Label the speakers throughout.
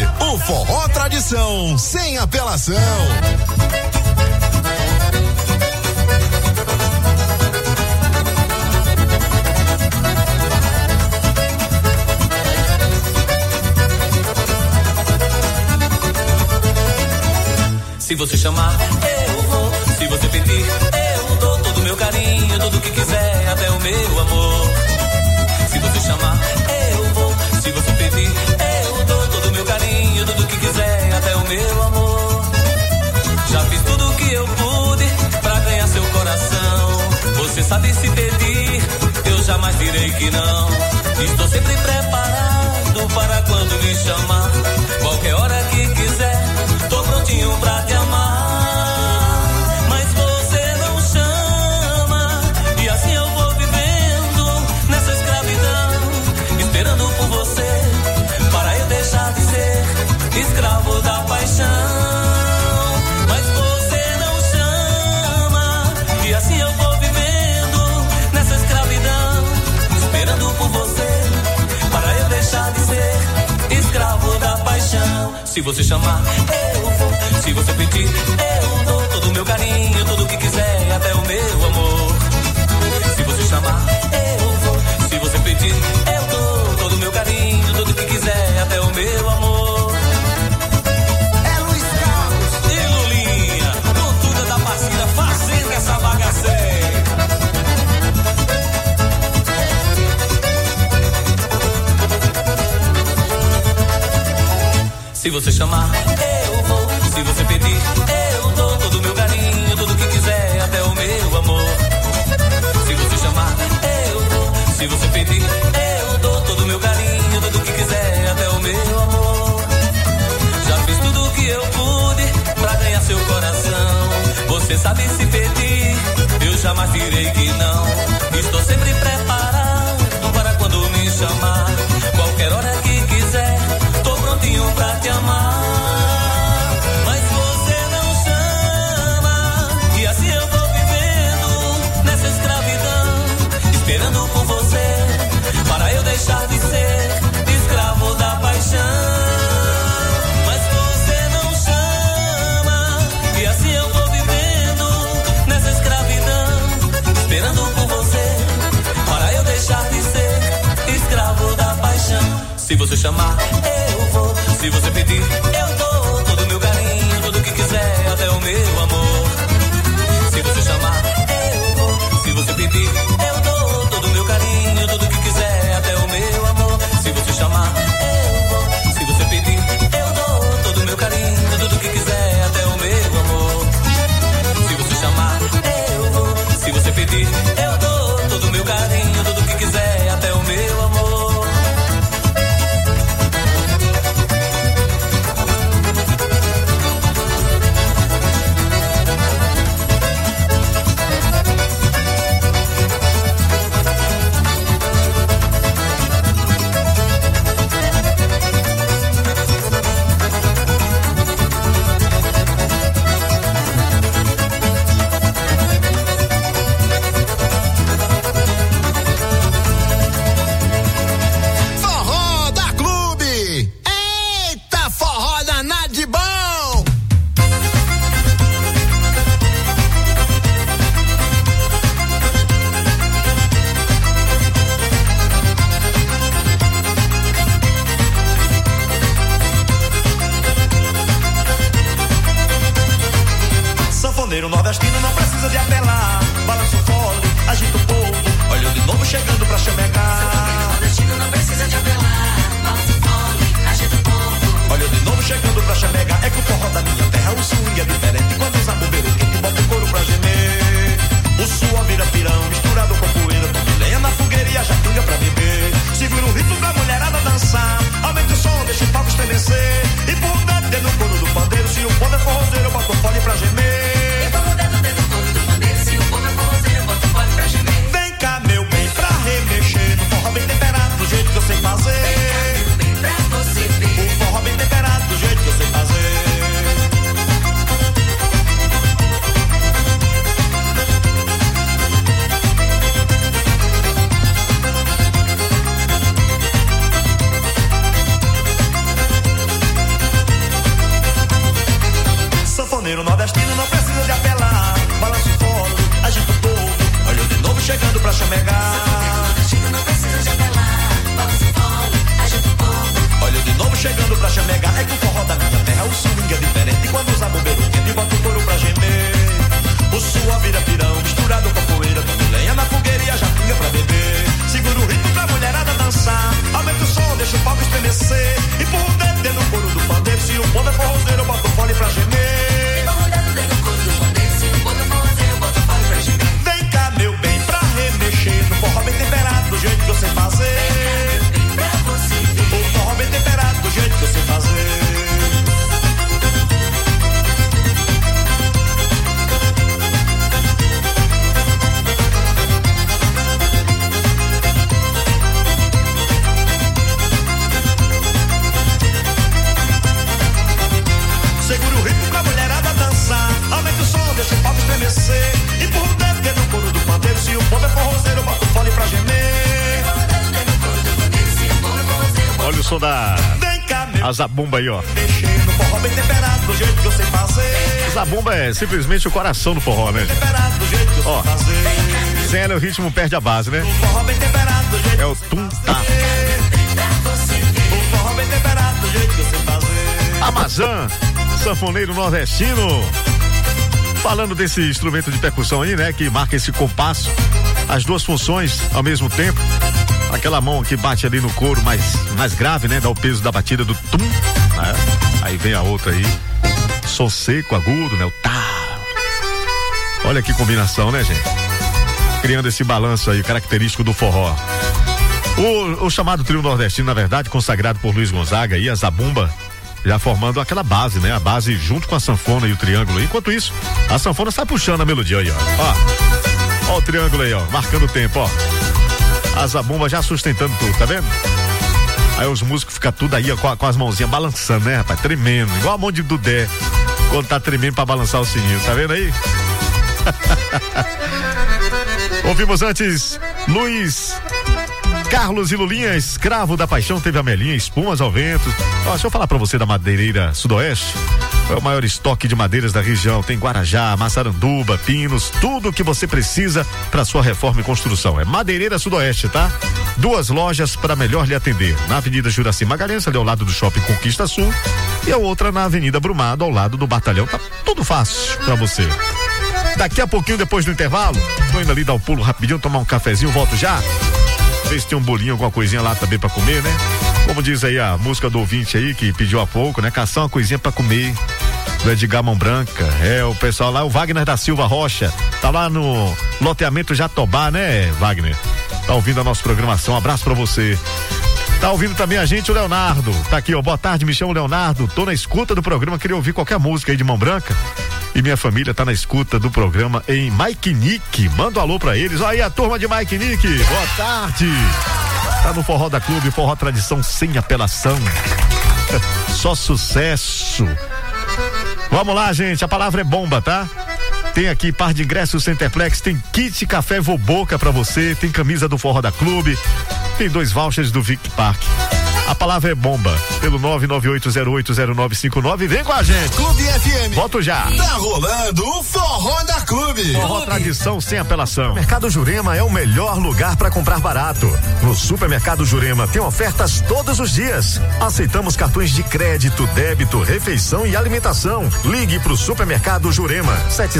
Speaker 1: o forró tradição, sem apelação.
Speaker 2: Se você chamar, eu vou. Se você pedir, eu dou todo o meu carinho, tudo que quiser, até o meu amor. Se você chamar, eu vou. Se você pedir, eu dou todo o meu carinho, tudo que quiser, até o meu amor. Já fiz tudo o que eu pude pra ganhar seu coração. Você sabe se pedir, eu jamais direi que não. Estou sempre preparado para quando me chamar. Qualquer hora que quiser, tô prontinho pra te amar. Mas você não chama, e assim eu vou vivendo nessa escravidão, esperando por você, para eu deixar de ser escravo da paixão. Mas você não chama, e assim eu vou vivendo nessa escravidão, esperando por você, para eu deixar de ser escravo da paixão. Se você chamar, eu vou. Se você pedir, eu dou todo o meu carinho, tudo que quiser, até o meu amor. Se você chamar, eu vou. Se você pedir, eu dou todo o meu carinho, tudo que quiser, até o meu amor.
Speaker 3: É Luiz Carlos
Speaker 2: e Lulinha, cultura da parceira, fazendo essa bagaceira. Se você chamar, eu vou. Se você pedir, eu dou todo o meu carinho, tudo que quiser, até o meu amor. Se você chamar, eu vou. Se você pedir, eu dou todo o meu carinho, tudo que quiser, até o meu amor. Já fiz tudo o que eu pude pra ganhar seu coração. Você sabe se pedir, eu jamais direi que não. Estou sempre preparado para quando me chamar. Qualquer hora que quiser, tô prontinho pra te amar. Mas você não chama, e assim eu vou vivendo nessa escravidão, esperando por você, para eu deixar de ser escravo da paixão. Mas você não chama, e assim eu vou vivendo nessa escravidão, esperando por você, para eu deixar de ser escravo da paixão. Se você chamar, eu vou. Se você pedir, eu dou todo o meu carinho, tudo que quiser, até o meu amor. Se você chamar, eu vou. Se você pedir, eu dou todo o meu carinho, tudo que quiser, até o meu amor. Se você chamar, eu vou. Se você pedir, eu dou todo o meu carinho, tudo que quiser, até o meu amor. Se você chamar, eu vou. Se você pedir, eu dou todo o meu carinho, tudo que quiser, até o meu amor.
Speaker 4: Sanfoneiro nordestino não precisa de apelar. Balança o fole, agita o povo, olha de novo chegando pra chamegar.
Speaker 5: Sanfoneiro nordestino não precisa de apelar. Balança o fole, agita o povo,
Speaker 4: olha de novo chegando pra chamegar. É que o forró da minha terra, o swing é diferente. Quando usa bombeiro quente, bota o couro pra gemer. O suor vira pirão, misturado com poeira. Tome lenha na fogueira e a jacanga pra beber. Segura o ritmo pra mulherada dançar. Aumenta o som, deixa o palco estremecer. E por dentro no couro do pandeiro. Se o povo é forrozeiro, bota o fole pra gemer. Vem cá, meu bem, pra remexer no forró bem temperado, do jeito que eu sei fazer. chamega é que o forró da minha terra, o swing é diferente. Quando os abombeiros quente, bota o couro pra gemer. O suor vira pirão, misturado com a poeira. Tome lenha na fogueira e a jatinga pra beber. Segura o ritmo pra mulherada dançar. Aumenta o som, deixa o palco estremecer. Empurra o dedo no couro do pandeiro. Se o povo é forrozeiro, bota o fole pra gemer.
Speaker 5: Empurra o dedo no couro do pandeiro. Se o povo é forrozeiro, bota o fole pra gemer.
Speaker 4: Vem cá, meu bem, pra remexer. No forró bem temperado, do jeito que eu sei fazer.
Speaker 5: Pra você ver.
Speaker 4: O forró bem temperado, do jeito que eu sei fazer. Segura o ritmo pra mulherada dançar. Aumenta o som, deixa o palco estremecer. Empurra o dedo no couro do pandeiro. Se o povo é forrozeiro, bota o fole pra gemer.
Speaker 6: Olha o som da
Speaker 4: Vem cá, meu
Speaker 6: a zabumba aí, ó.
Speaker 4: mexer no forró bem temperado, do jeito que eu sei fazer.
Speaker 6: Zabumba é simplesmente o coração do forró, né?
Speaker 4: Temperado, do jeito que eu
Speaker 6: Ó.
Speaker 4: sei fazer.
Speaker 6: Sem ela o ritmo perde a base, né?
Speaker 4: O forró bem temperado, do jeito
Speaker 6: É o tum-tá.
Speaker 4: O forró bem temperado, do jeito que eu sei fazer.
Speaker 6: Amazã, sanfoneiro nordestino. Falando desse instrumento de percussão aí, né? Que marca esse compasso, as duas funções ao mesmo tempo. Aquela mão que bate ali no couro mais grave, né? Dá o peso da batida do tum, né? Aí vem a outra aí, som seco, agudo, né? O tá. Olha que combinação, né, gente? Criando esse balanço aí, característico do forró. O chamado trio nordestino, na verdade, consagrado por Luiz Gonzaga e a zabumba, já formando aquela base, né? A base junto com a sanfona e o triângulo. Enquanto isso, a sanfona sai puxando a melodia aí, ó. Ó o triângulo aí, ó, marcando o tempo, ó. A zabumba já sustentando tudo, tá vendo? Aí os músicos ficam tudo aí, ó, com as mãozinhas balançando, né, rapaz? Tremendo, igual a mão de Dudé, quando tá tremendo pra balançar o sininho, tá vendo aí? Ouvimos antes Luiz Carlos e Lulinha, Escravo da Paixão, teve a Melinha, Espumas ao Vento. Ó, deixa eu falar pra você da Madeireira Sudoeste. É o maior estoque de madeiras da região. Tem Guarajá, Massaranduba, Pinos, tudo o que você precisa para sua reforma e construção. É Madeireira Sudoeste, tá? 2 lojas para melhor lhe atender. Na Avenida Juraci Magalhães, ali ao lado do Shopping Conquista Sul, e a outra na Avenida Brumado, ao lado do Batalhão. Tá tudo fácil para você. Daqui a pouquinho, depois do intervalo, tô indo ali dar um pulo rapidinho, tomar um cafezinho, volto já. Ver se tem um bolinho, alguma coisinha lá também pra comer, né? Como diz aí a música do ouvinte aí, que pediu há pouco, né? Caçar uma coisinha pra comer, do Edgar Mão Branca. É, o pessoal lá, o Wagner da Silva Rocha, tá lá no loteamento Jatobá, né, Wagner? Tá ouvindo a nossa programação, um abraço pra você. Tá ouvindo também a gente o Leonardo, tá aqui, ó, boa tarde, me chamo Leonardo, tô na escuta do programa, queria ouvir qualquer música aí de Mão Branca. E minha família tá na escuta do programa em Maikinique. Manda um alô pra eles. Olha aí a turma de Maikinique. Boa tarde. Tá no Forró da Clube, Forró Tradição sem apelação. Só sucesso. Vamos lá, gente. A palavra é bomba, tá? Tem aqui par de ingressos Centerplex, tem kit café Voboca pra você, tem camisa do Forró da Clube, tem 2 vouchers do Vic Park. A palavra é bomba, pelo 998080959. Vem com a gente.
Speaker 1: Clube FM.
Speaker 6: Volto já.
Speaker 1: Tá rolando o Forró da Clube.
Speaker 6: Forró Tradição sem apelação.
Speaker 7: Mercado Jurema é o melhor lugar para comprar barato. No Supermercado Jurema tem ofertas todos os dias. Aceitamos cartões de crédito, débito, refeição e alimentação. Ligue pro Supermercado Jurema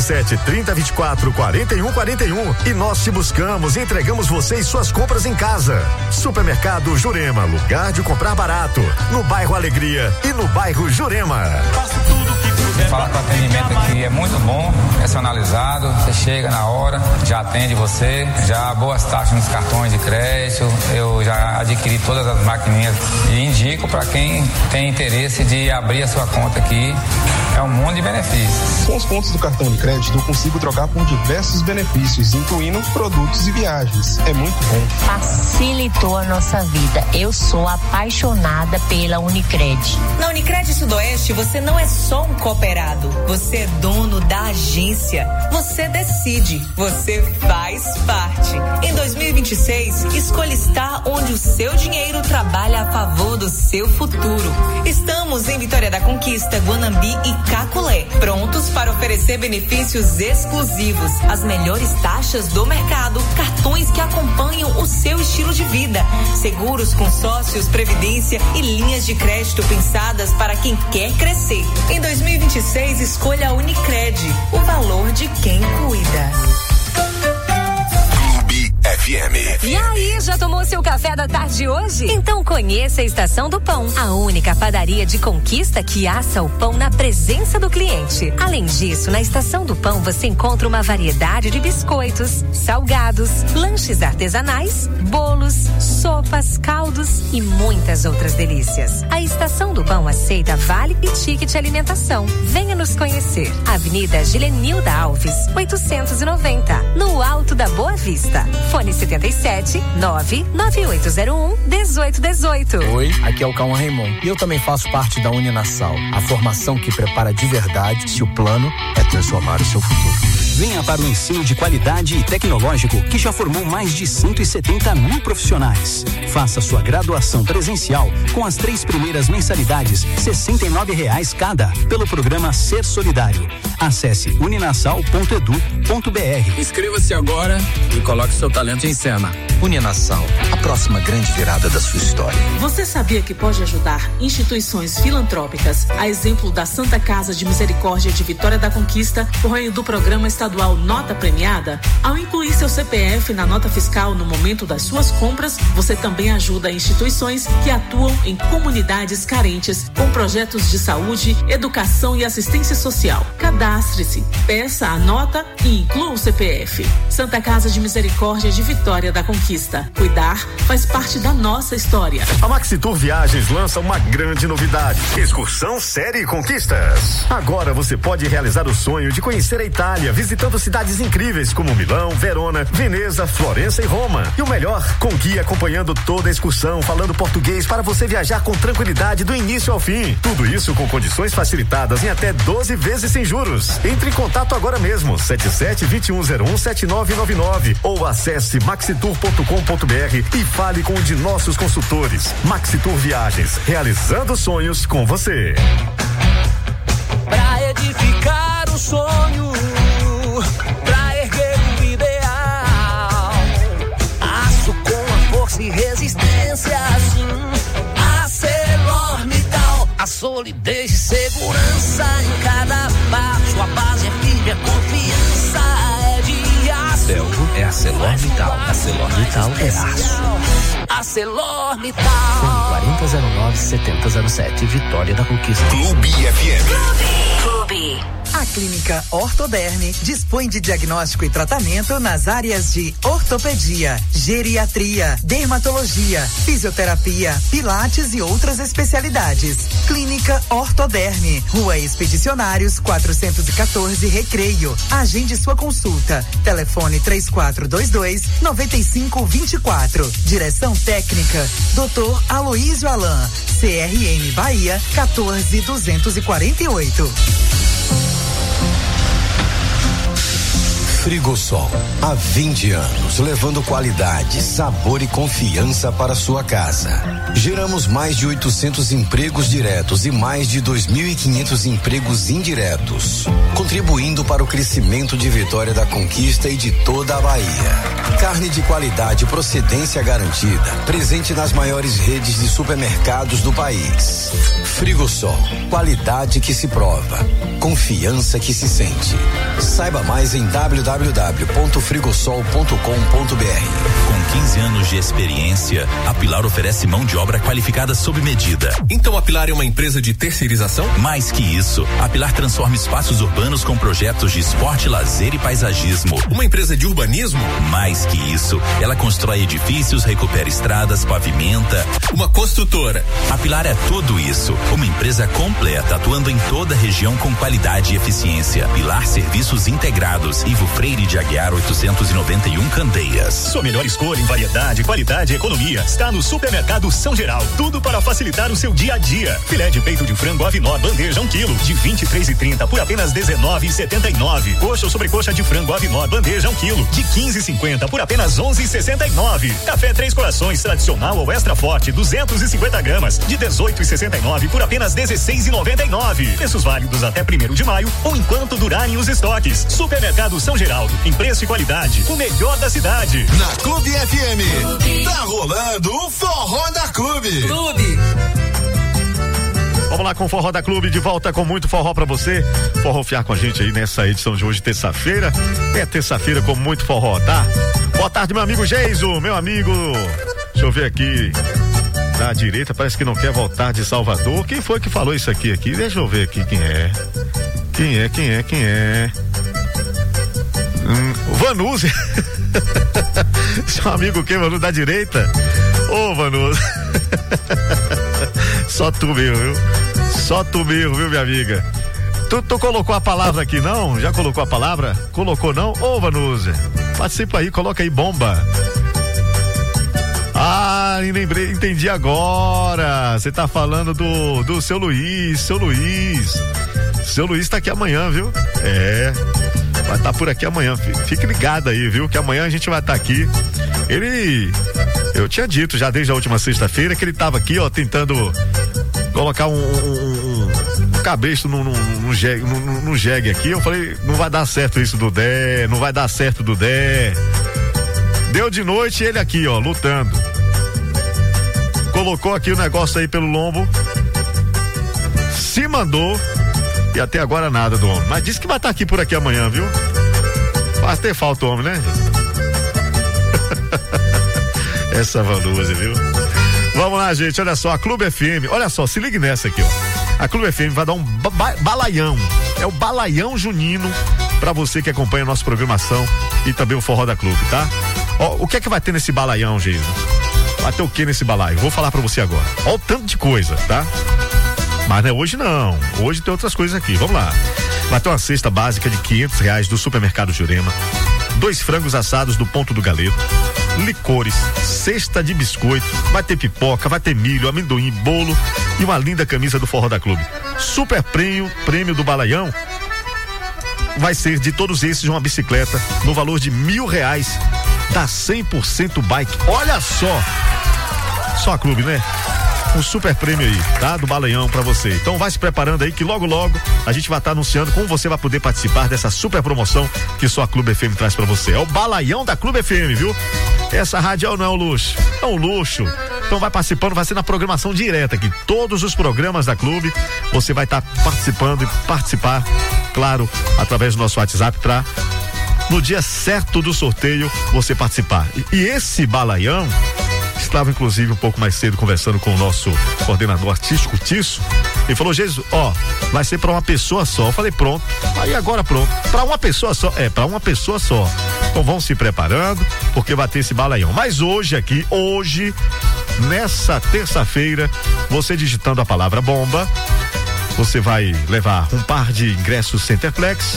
Speaker 7: 7730244141 e nós te buscamos e entregamos você e suas compras em casa. Supermercado Jurema, lugar de comprar barato, no bairro Alegria e no bairro Jurema.
Speaker 8: Falar que o atendimento aqui é muito bom, personalizado, você chega na hora, já atende você, já boas taxas nos cartões de crédito, eu já adquiri todas as maquininhas e indico para quem tem interesse de abrir a sua conta aqui, é um mundo de benefícios.
Speaker 9: Com os pontos do cartão de crédito eu consigo trocar por diversos benefícios, incluindo produtos e viagens, é muito bom.
Speaker 10: Facilitou a nossa vida, eu sou apaixonada pela Unicred.
Speaker 11: Na Unicred Sudoeste você não é só um cooperado empoderado. Você é dono da agência. Você decide. Você faz parte. Em 2026, escolha estar onde o seu dinheiro trabalha a favor do seu futuro. Estamos em Vitória da Conquista, Guanambi e Caculé, prontos para oferecer benefícios exclusivos, as melhores taxas do mercado, cartões que acompanham o seu estilo de vida, seguros, consórcios, previdência e linhas de crédito pensadas para quem quer crescer. Em 2026, escolha a Unicred, o valor de quem cuida.
Speaker 12: FM. E aí, já tomou seu café da tarde hoje? Então conheça a Estação do Pão, a única padaria de Conquista que assa o pão na presença do cliente. Além disso, na Estação do Pão você encontra uma variedade de biscoitos, salgados, lanches artesanais, bolos, sopas, caldos e muitas outras delícias. A Estação do Pão aceita vale e ticket alimentação. Venha nos conhecer. Avenida Gilenilda Alves, 890, no Alto da Boa Vista. Fone 77 99801 1818.
Speaker 13: Oi, aqui é o Cauã Raymond e eu também faço parte da Uninasal, a formação que prepara de verdade se o plano é transformar o seu futuro.
Speaker 14: Venha para o ensino de qualidade e tecnológico que já formou mais de 170 mil profissionais. Faça sua graduação presencial com as 3 primeiras mensalidades, R$69 cada, pelo programa Ser Solidário. Acesse uninasal.edu.br.
Speaker 15: Inscreva-se agora e coloque seu talento em cena.
Speaker 16: Uninasal, a próxima grande virada da sua história.
Speaker 17: Você sabia que pode ajudar instituições filantrópicas, a exemplo da Santa Casa de Misericórdia de Vitória da Conquista, por meio do programa estadual Nota Premiada? Ao incluir seu CPF na nota fiscal no momento das suas compras, você também ajuda instituições que atuam em comunidades carentes com projetos de saúde, educação e assistência social. Cadastre-se, peça a nota e inclua o CPF. Santa Casa de Misericórdia de Vitória da Conquista. Cuidar faz parte da nossa história.
Speaker 7: A Maxitur Viagens lança uma grande novidade: Excursão Série Conquistas. Agora você pode realizar o sonho de conhecer a Itália, visitando cidades incríveis como Milão, Verona, Veneza, Florença e Roma. E o melhor, com guia acompanhando toda a excursão, falando português para você viajar com tranquilidade do início ao fim. Tudo isso com condições facilitadas em até 12 vezes sem juros. Entre em contato agora mesmo, 77-2101-7999 ou acesse maxitur.com.br e fale com um de nossos consultores. Maxitur Viagens, realizando sonhos com você.
Speaker 2: Pra edificar o sonho, pra erguer o ideal, aço com a força e resistência, assim, ArcelorMittal, a solidez e segurança em cada passo, a base é firme, a confiança é de aço.
Speaker 16: Belgo é ArcelorMittal, ArcelorMittal é aço.
Speaker 2: ArcelorMittal.
Speaker 16: Fone 4009-7007, Vitória da Conquista.
Speaker 12: Clube FM. Clube.
Speaker 18: A Clínica Ortoderme dispõe de diagnóstico e tratamento nas áreas de ortopedia, geriatria, dermatologia, fisioterapia, pilates e outras especialidades. Clínica Ortoderme, Rua Expedicionários 414, Recreio. Agende sua consulta. Telefone 3422-9524. Direção técnica Dr. Aloísio Alain, CRM Bahia 14248.
Speaker 19: Frigosol, há 20 anos, levando qualidade, sabor e confiança para sua casa. Geramos mais de 800 empregos diretos e mais de 2.500 empregos indiretos, contribuindo para o crescimento de Vitória da Conquista e de toda a Bahia. Carne de qualidade e procedência garantida, presente nas maiores redes de supermercados do país. Frigosol, qualidade que se prova, confiança que se sente. Saiba mais em www.frigosol.com.br.
Speaker 20: Com 15 anos de experiência, a Pilar oferece mão de obra qualificada sob medida.
Speaker 21: Então a Pilar é uma empresa de terceirização?
Speaker 20: Mais que isso, a Pilar transforma espaços urbanos com projetos de esporte, lazer e paisagismo.
Speaker 21: Uma empresa de urbanismo?
Speaker 20: Mais que isso, ela constrói edifícios, recupera estradas, pavimenta.
Speaker 21: Uma construtora?
Speaker 20: A Pilar é tudo isso. Uma empresa completa, atuando em toda a região com qualidade e eficiência. Pilar Serviços Integrados, Ivo Freire Freire de Aguiar 891 Candeias.
Speaker 3: Sua melhor escolha em variedade, qualidade e economia está no Supermercado São Geral. Tudo para facilitar o seu dia a dia. Filé de peito de frango Avinor bandeja 1 quilo de 23,30 por apenas 19,79. Coxa ou sobrecoxa de frango Avinor bandeja 1 quilo de 15,50 por apenas 11,69. Café Três Corações tradicional ou extra forte 250 gramas de 18,69 por apenas 16,99. Preços válidos até 1º de maio ou enquanto durarem os estoques. Supermercado São Geraldo, em preço e qualidade, o melhor da cidade.
Speaker 1: Na Clube FM, tá rolando o Forró da Clube.
Speaker 6: Vamos lá com o Forró da Clube, de volta com muito forró pra você. Forrofiar com a gente aí nessa edição de hoje, terça-feira. É terça-feira com muito forró, tá? Boa tarde, meu amigo Geiso, meu amigo. Deixa eu ver aqui. Da direita, parece que não quer voltar de Salvador. Quem foi que falou isso aqui? Deixa eu ver aqui quem é. Quem é? O Vanuzi. Seu amigo quem, Vanuzi, da direita? Ô, Vanuzi. Só tu mesmo, viu? Só tu mesmo, viu, minha amiga? Tu colocou a palavra aqui, não? Já colocou a palavra? Colocou, não? Ô, Vanuzi, participa aí, coloca aí, bomba. Ah, lembrei, entendi agora. Você tá falando do seu Luiz. Seu Luiz tá aqui amanhã, viu? Vai estar por aqui amanhã. Fique ligado aí, viu? Que amanhã a gente vai estar aqui. Eu tinha dito já desde a última sexta-feira que ele tava aqui, ó, tentando colocar um cabresto num jegue aqui. Eu falei, não vai dar certo isso do Dé, não vai dar certo do Dé. Deu de noite ele aqui, ó, lutando. Colocou aqui o negócio aí pelo lombo. Se mandou. E até agora nada do homem. Mas disse que vai estar aqui por aqui amanhã, viu? Faz ter falta o homem, né? Essa Vanusa, viu? Vamos lá, gente, olha só, a Clube FM, olha só, se ligue nessa aqui, ó. A Clube FM vai dar um balaião, é o balaião junino pra você que acompanha a nossa programação e também o Forró da Clube, tá? Ó, o que é que vai ter nesse balaião, gente? Vai ter o que nesse balaio? Vou falar pra você agora. Ó o tanto de coisa, tá? Mas não é hoje não, hoje tem outras coisas aqui, vamos lá. Vai ter uma cesta básica de R$500 do Supermercado Jurema, 2 frangos assados do Ponto do Galeto, licores, cesta de biscoito, vai ter pipoca, vai ter milho, amendoim, bolo e uma linda camisa do Forró da Clube. Super prêmio do balaião vai ser de todos esses uma bicicleta no valor de R$1.000 da 100% Bike. Olha só a Clube, né? Um super prêmio aí, tá? Do balaião pra você. Então vai se preparando aí que logo a gente vai estar anunciando como você vai poder participar dessa super promoção que só a Clube FM traz pra você. É o balaião da Clube FM, viu? Essa rádio não é um luxo, é um luxo. Então vai participando, vai ser na programação direta aqui. Todos os programas da Clube, você vai estar participando e participar, claro, através do nosso WhatsApp pra no dia certo do sorteio você participar. E esse balaião, estava inclusive um pouco mais cedo conversando com o nosso coordenador artístico, Tisso. Ele falou, Jesus, ó, vai ser pra uma pessoa só. Eu falei, pronto. Aí agora pronto. Pra uma pessoa só. Pra uma pessoa só. Então vão se preparando, porque vai ter esse balaião. Mas hoje, nessa terça-feira, você digitando a palavra bomba, você vai levar um par de ingressos Centerplex,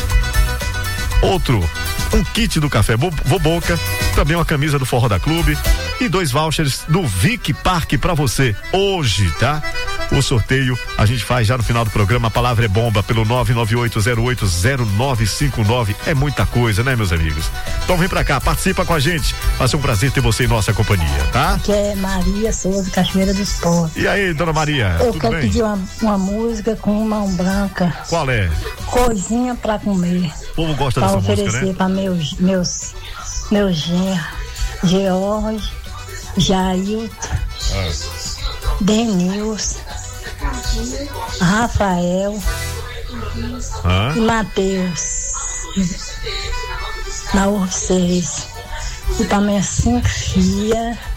Speaker 6: um kit do Café Boboca, também uma camisa do Forró da Clube e 2 vouchers do Vic Park pra você hoje, tá? O sorteio a gente faz já no final do programa. A palavra é bomba pelo 998080959. É muita coisa, né, meus amigos? Então vem pra cá, participa com a gente. Vai ser um prazer ter você em nossa companhia, tá?
Speaker 22: Aqui é Maria Souza, Cachoeira do Esporte.
Speaker 6: E aí, dona Maria?
Speaker 22: Eu quero pedir uma música com mão branca.
Speaker 6: Qual é?
Speaker 22: Coisinha pra comer.
Speaker 6: O povo gosta dessa música, né?
Speaker 22: Pra oferecer pra meus genros, George, Jailton, Denilson, Rafael e Matheus, na Orceis. E também 5 filhas